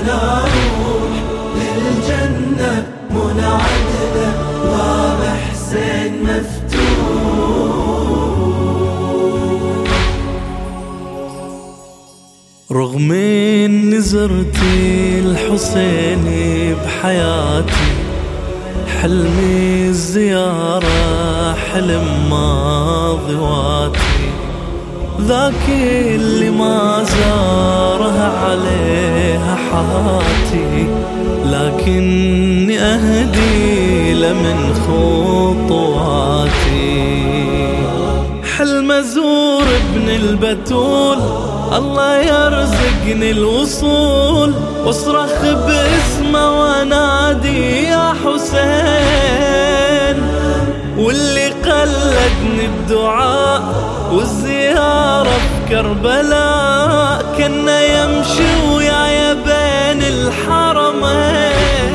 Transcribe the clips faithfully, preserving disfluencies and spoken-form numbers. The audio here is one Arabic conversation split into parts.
وانا اروح للجنة منعدلة باب حسين مفتوح. رغم اني زرت الحسين بحياتي، حلمي الزيارة حلم ماضي واتي، ذاك اللي ما زارها عليها حاتي، لكني أهدي لمن خطواتي. حلم أزور ابن البتول، الله يرزقني الوصول، واصرخ باسمه وانادي يا حسين. واللي قلدني الدعاء والزيارة في كربلاء، كنا يمشي ويايا بين الحرمين.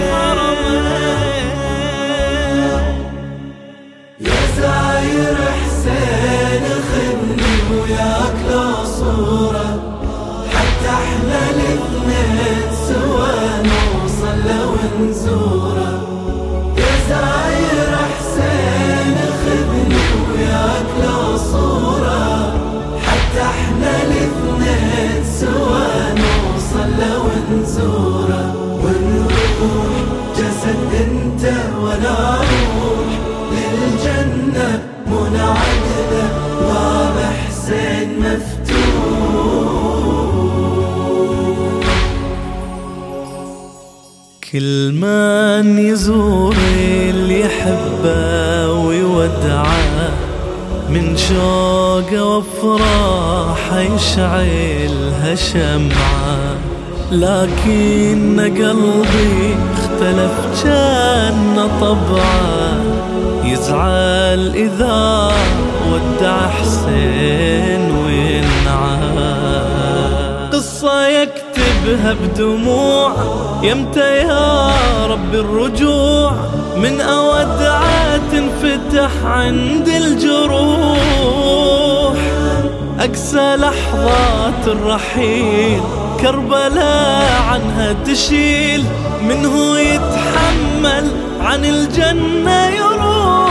يا زاير حسين خذني وياك لو صورة، حتى احنا الاثنين سوا نوصل لو نزوره. يا زاير حسين خذني وياك لو صورة، حتى احنا الاثنين سوا نوصل لو نزوره. ونروح جسد انت وانا اروح للجنة منعدلة باب حسين مفتوح. كل من يزور اللي يحبه ويودعه، من شوقه وافراحه يشعلها شمعه، لكن قلبي اختلف كان طبعه، يزعل إذا ودع حسين وينعى. قصة يكتبها بدموع، يمتى يا رب الرجوع، من أودعة تنفتح عند الجروح. أقسى لحظات الرحيل كربلاء عنها تشيل، منه يتحمل عن الجنة يروح.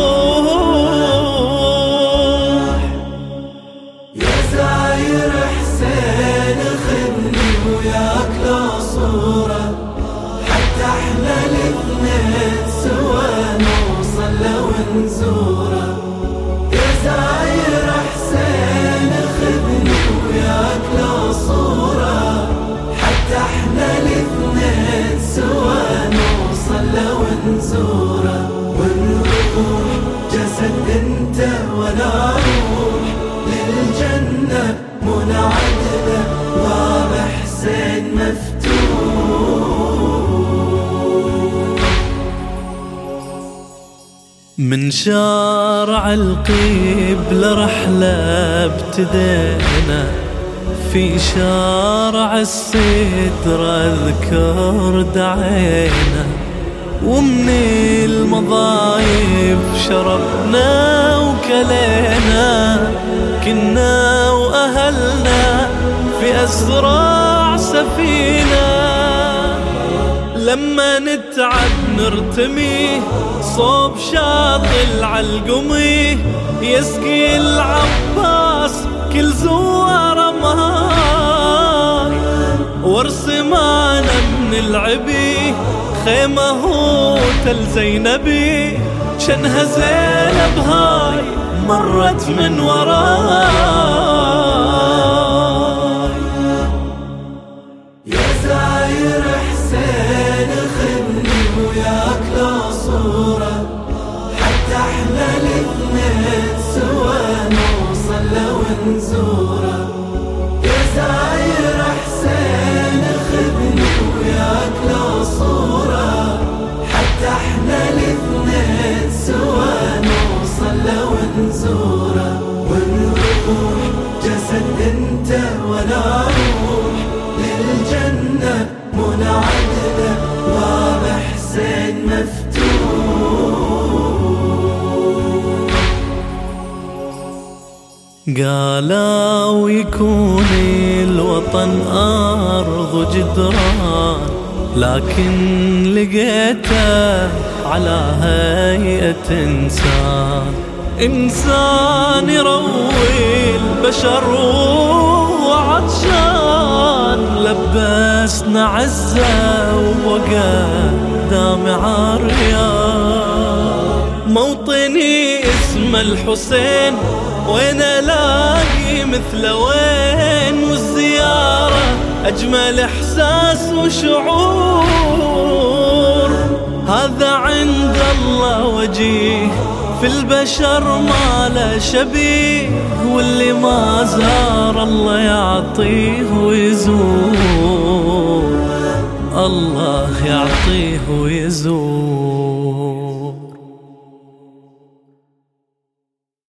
يا زاير حسين خذني وياك لو صورة، حتى احنا الاثنين سوا نوصل لو نزوره. يا زاير حسين خذني وياك لو صورة، حتى احنا الاثنين سوا نوصل لو نزوره. ونروح جسد انت وانا اروح للجنة منعدلة باب حسين مفتوح. من شارع القبلة رحلة ابتدينا، في شارع الستر اذكر دعينا، ومن المضايف شربنا وكلينا، كنا وأهلنا في أسرع سفينة. لما نتعب نرتمي صوب شاطئ العلقمي، يسقي العباس كل زوار ماي، وارسمانا من العبي خيمه تل زينبي، شنها زينب هاي مرت من وراي. يا زاير حسين خذني وياك لو صورة، حتى احنا الاثنين سوا نوصل لو نزوره. يا زاير حسين خذني وياك لو صورة، حتى احنا الاثنين سوا نوصل لو نزوره. ونروح جسد انت وانا اروح للجنة منعدلة باب حسين مفتوح. قالوا يكون الوطن أرض جدران، لكن لقيته على هيئة إنسان. إنسان يروي البشر وعطشان، لبسنا عزة وبقى دامع عريان. موطني اسمه الحسين، وين الاقي مثله وين؟ والزيارة اجمل احساس وشعور. هذا عند الله وجيه، في البشر ما له شبيه، واللي ما زار الله يعطيه ويزور، الله يعطيه ويزور.